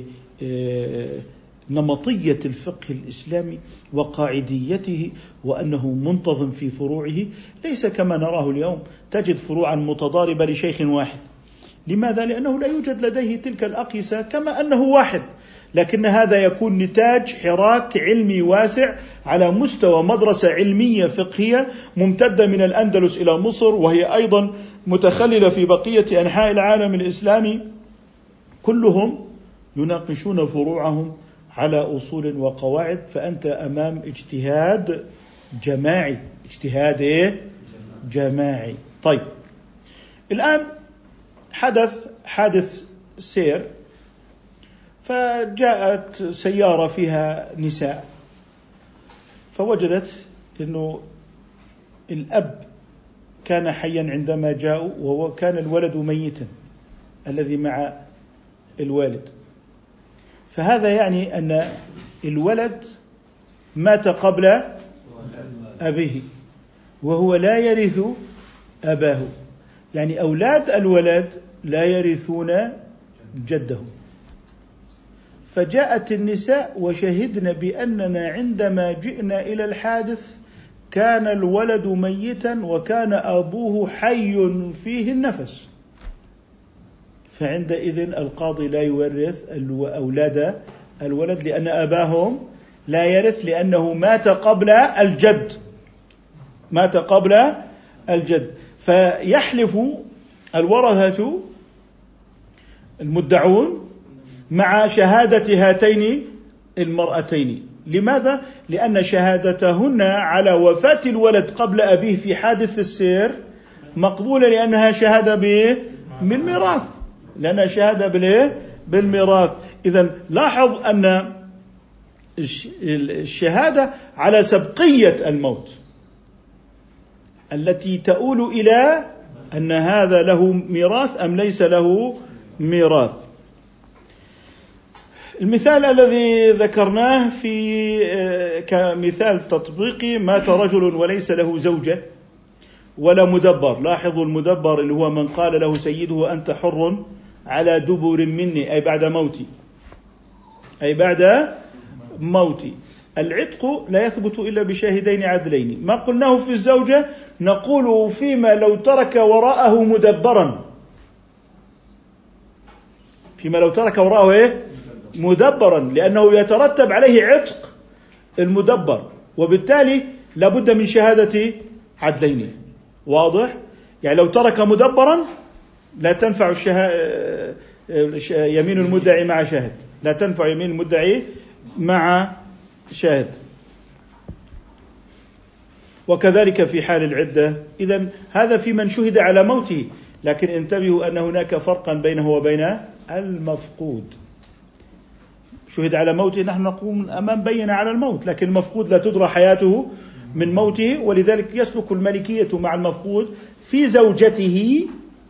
Speaker 1: نمطية الفقه الإسلامي وقاعديته، وأنه منتظم في فروعه، ليس كما نراه اليوم تجد فروعا متضاربة لشيخ واحد. لماذا؟ لأنه لا يوجد لديه تلك الأقيسة كما أنه واحد، لكن هذا يكون نتاج حراك علمي واسع على مستوى مدرسة علمية فقهية ممتدة من الأندلس إلى مصر، وهي أيضا متخللة في بقية أنحاء العالم الإسلامي، كلهم يناقشون فروعهم على أصول وقواعد. فأنت أمام اجتهاد جماعي، اجتهاد إيه؟ جماعي. طيب، الآن حدث حادث سير، فجاءت سيارة فيها نساء، فوجدت أنه الأب كان حيا عندما جاءوا، وهو كان الولد ميتا الذي مع الوالد، فهذا يعني أن الولد مات قبل أبيه وهو لا يرث أباه، يعني أولاد الولد لا يرثون جده. فجاءت النساء وشهدن بأننا عندما جئنا إلى الحادث كان الولد ميتا وكان أبوه حي فيه النفس، فعندئذ القاضي لا يورث أولاد الولد لأن أباهم لا يرث، لأنه مات قبل الجد، مات قبل الجد. فيحلف الورثة المدعون مع شهادة هاتين المرأتين. لماذا؟ لأن شهادتهن على وفاة الولد قبل أبيه في حادث السير مقبولة، لأنها شهادة بالميراث، لأنها شهادة بالميراث. إذن لاحظ أن الشهادة على سبقية الموت التي تؤول إلى أن هذا له ميراث أم ليس له ميراث. المثال الذي ذكرناه في كمثال تطبيقي: مات رجل وليس له زوجة ولا مدبر. لاحظوا المدبر اللي هو من قال له سيده أنت حر على دبر مني، أي بعد موتي، أي بعد موتي. العتق لا يثبت إلا بشاهدين عدلين. ما قلناه في الزوجة نقول فيما لو ترك وراءه مدبرا، فيما لو ترك وراءه إيه؟ مدبرا، لأنه يترتب عليه عتق المدبر، وبالتالي لابد من شهادة عدلين. واضح؟ يعني لو ترك مدبرا لا تنفع الشها... يمين المدعي مع شاهد، لا تنفع يمين المدعي مع شاهد. وكذلك في حال العدة. إذن هذا في من شهد على موته، لكن انتبهوا أن هناك فرقا بينه وبين المفقود. شهد على موته نحن نقوم أمام بينة على الموت، لكن المفقود لا تدرى حياته من موته، ولذلك يسلك الملكية مع المفقود في زوجته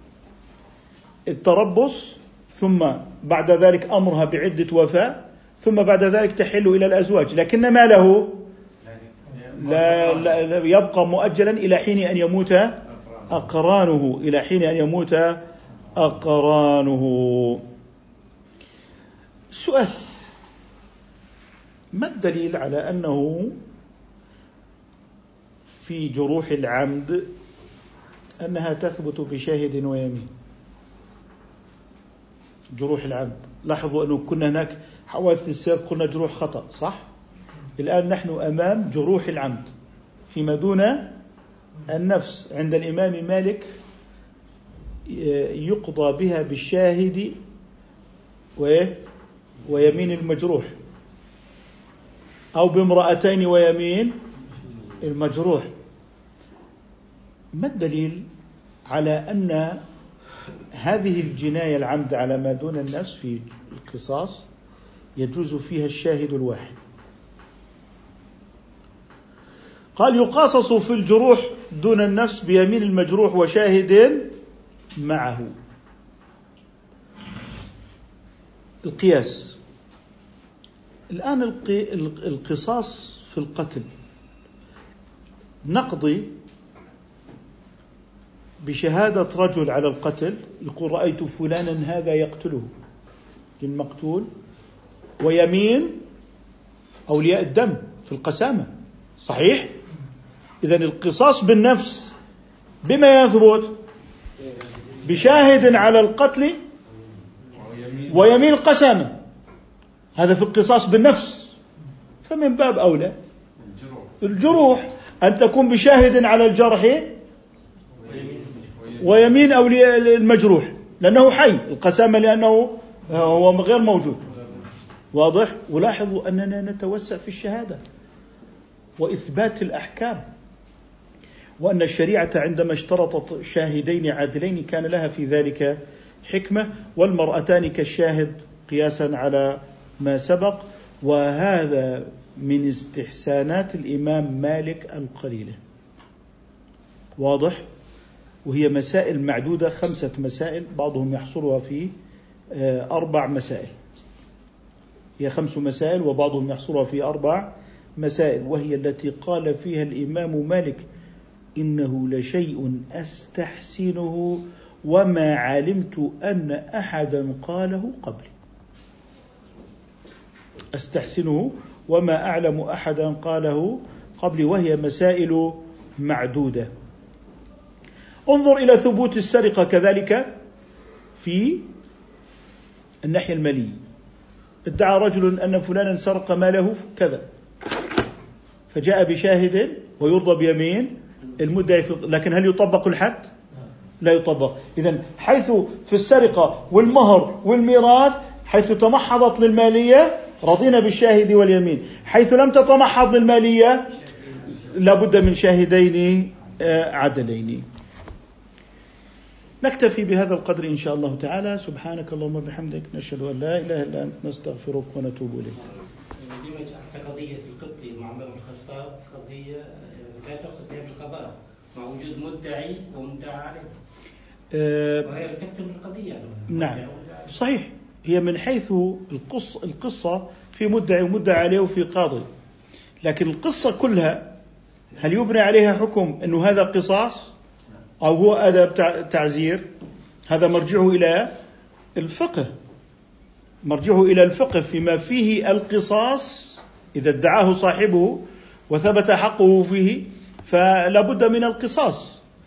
Speaker 1: التربص، ثم بعد ذلك أمرها بعدة وفاة، ثم بعد ذلك تحل إلى الأزواج، لكن ما له لا, لا يبقى مؤجلا إلى حين أن يموت أقرانه، إلى حين أن يموت أقرانه. سؤال: ما الدليل على أنه في جروح العمد أنها تثبت بشاهد ويمين؟ جروح العمد، لاحظوا أنه كنا هناك حوادث السرقة قلنا جروح خطأ، صح؟ الآن نحن أمام جروح العمد فيما دون النفس. عند الإمام مالك يقضى بها بالشاهد ويمين المجروح، أو بامرأتين ويمين المجروح. ما الدليل على أن هذه الجناية العمد على ما دون النفس في القصاص يجوز فيها الشاهد الواحد؟ قال: يقاصص في الجروح دون النفس بيمين المجروح وشاهد معه. القياس الآن، القصاص في القتل نقضي بشهادة رجل على القتل، يقول رأيت فلانا هذا يقتله للمقتول، ويمين أولياء الدم في القسامة، صحيح؟ إذن القصاص بالنفس بما يثبت؟ بشاهد على القتل ويمين القسامة، هذا في القصاص بالنفس. فمن باب أولى الجروح أن تكون بشاهد على الجرح ويمين أولياء المجروح، لأنه حي، القسامة لأنه هو غير موجود. واضح؟ ولاحظوا أننا نتوسع في الشهادة وإثبات الأحكام، وأن الشريعة عندما اشترطت شاهدين عادلين كان لها في ذلك حكمة، والمرأتان كالشاهد قياسا على ما سبق. وهذا من استحسانات الإمام مالك القليلة. واضح؟ وهي مسائل معدودة، خمسة مسائل، بعضهم يحصرها في أربع مسائل. هي خمس مسائل وبعضهم يحصرها في أربع مسائل، وهي التي قال فيها الإمام مالك: إنه لشيء أستحسنه وما علمت أن أحدا قاله قبلي. أستحسنه وما أعلم أحدا قاله قبلي، وهي مسائل معدودة. انظر إلى ثبوت السرقة كذلك في الناحية المالية. ادعى رجل أن فلانا سرق ماله كذا، فجاء بشاهد ويرضى بيمين المدعي، لكن هل يطبق الحد؟ لا يطبق. إذن حيث في السرقة والمهر والميراث حيث تمحضت للمالية رضينا بالشاهد واليمين، حيث لم تتمحض للمالية لابد من شاهدين عدلين. نكتفي بهذا القدر إن شاء الله تعالى. سبحانك اللهم وبحمدك، نشهد أن لا إله إلا أنت، نستغفرك ونتوب إليك.
Speaker 3: لما قضية القبطي مع عمر الخطاب قضية لا تأخذ بها بالقضاء مع وجود مدعي ومدعى عليه، أه وهي تكتب القضية.
Speaker 1: نعم صحيح، هي من حيث القص القصة في مدعي ومدعى عليه وفي قاضي، لكن القصة كلها هل يبنى عليها حكم أنه هذا قصاص أو هو أدب تعزير؟ هذا مرجعه إلى الفقه، مرجعه إلى الفقه فيما فيه القصاص. إذا ادعاه صاحبه وثبت حقه فيه فلا بد من القصاص.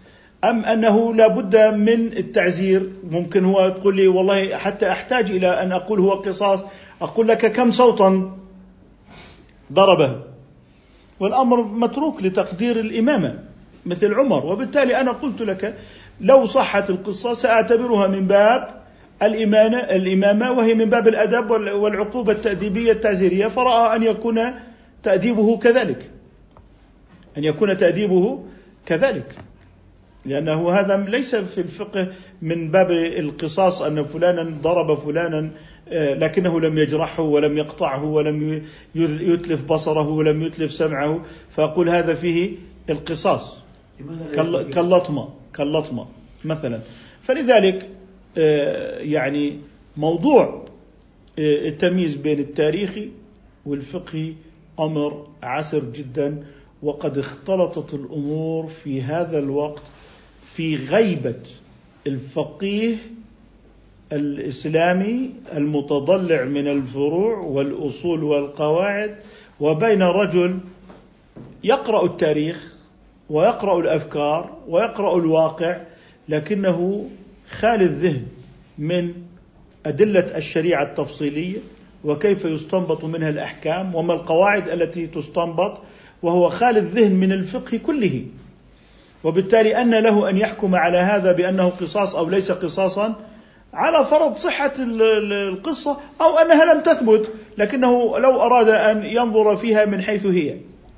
Speaker 1: أم أنه لا بد من التعزير؟ ممكن هو تقول لي والله حتى أحتاج إلى أن أقول هو قصاص، أقول لك كم صوتا ضربه، والأمر متروك لتقدير الإمامة مثل عمر. وبالتالي أنا قلت لك لو صحت القصة سأعتبرها من باب الإمامة, الإمامة وهي من باب الأدب والعقوبة التأديبية التعزيرية، فرأى أن يكون تأديبه كذلك، أن يكون تأديبه كذلك، لأنه هذا ليس في الفقه من باب القصاص أن فلانا ضرب فلانا لكنه لم يجرحه ولم يقطعه ولم يتلف بصره ولم يتلف سمعه، فأقول هذا فيه القصاص كاللطمة كاللطمة مثلا. فلذلك يعني موضوع التمييز بين التاريخي والفقهي أمر عسر جدا، وقد اختلطت الأمور في هذا الوقت في غيبة الفقيه الإسلامي المتضلع من الفروع والأصول والقواعد، وبين رجل يقرأ التاريخ ويقرأ الأفكار ويقرأ الواقع لكنه خالي الذهن من أدلة الشريعة التفصيلية وكيف يستنبط منها الأحكام وما القواعد التي تستنبط، وهو خالي الذهن من الفقه كله. وبالتالي أن له أن يحكم على هذا بأنه قصاص أو ليس قصاصا على فرض صحة القصة أو أنها لم تثبت، لكنه لو أراد أن ينظر فيها من حيث هي.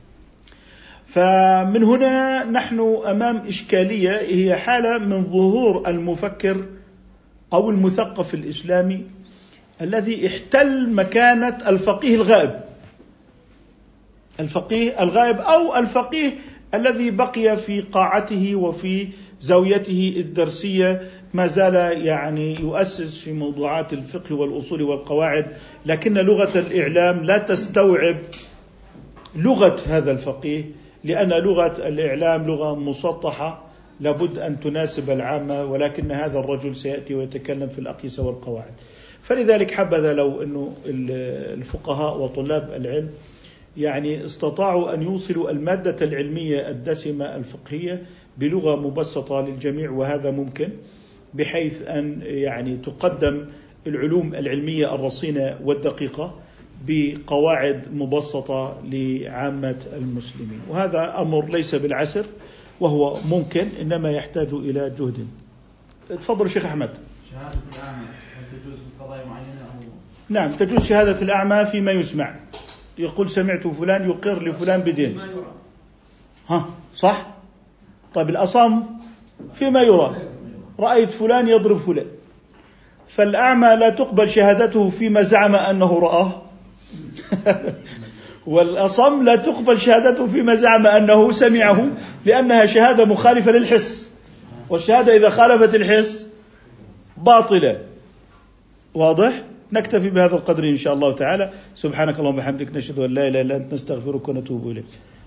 Speaker 1: فمن هنا نحن أمام إشكالية، هي حالة من ظهور المفكر أو المثقف الإسلامي الذي احتل مكانة الفقيه الغائب، الفقيه الغائب أو الفقيه الذي بقي في قاعته وفي زاويته الدرسية، ما زال يعني يؤسس في موضوعات الفقه والأصول والقواعد، لكن لغة الإعلام لا تستوعب لغة هذا الفقيه، لأن لغة الإعلام لغة مسطحة لابد أن تناسب العامة، ولكن هذا الرجل سيأتي ويتكلم في الأقيسة والقواعد. فلذلك حبذا لو أنه الفقهاء وطلاب العلم يعني استطاعوا أن يوصلوا المادة العلمية الدسمة الفقهية بلغة مبسطة للجميع، وهذا ممكن بحيث أن يعني تقدم العلوم العلمية الرصينة والدقيقة بقواعد مبسطة لعامة المسلمين. وهذا أمر ليس بالعسر وهو ممكن، إنما يحتاج إلى جهد. تفضل شيخ أحمد.
Speaker 2: شهادة الأعمى هل تجوز في قضايا معينة أو؟
Speaker 1: نعم تجوز شهادة الأعمى فيما يسمع، يقول سمعت فلان يقر لفلان بدين. ها صح؟ طيب الأصم فيما يرى، رأيت فلان يضرب فلان، فالأعمى لا تقبل شهادته فيما زعم أنه رآه والأصم لا تقبل شهادته فيما زعم أنه سمعه، لأنها شهادة مخالفة للحس، والشهادة إذا خالفت الحس باطلة. واضح؟ نكتفي بهذا القدر إن شاء الله تعالى. سبحانك اللهم وبحمدك، نشهد أن لا إله إلا أنت، نستغفرك ونتوب إليك.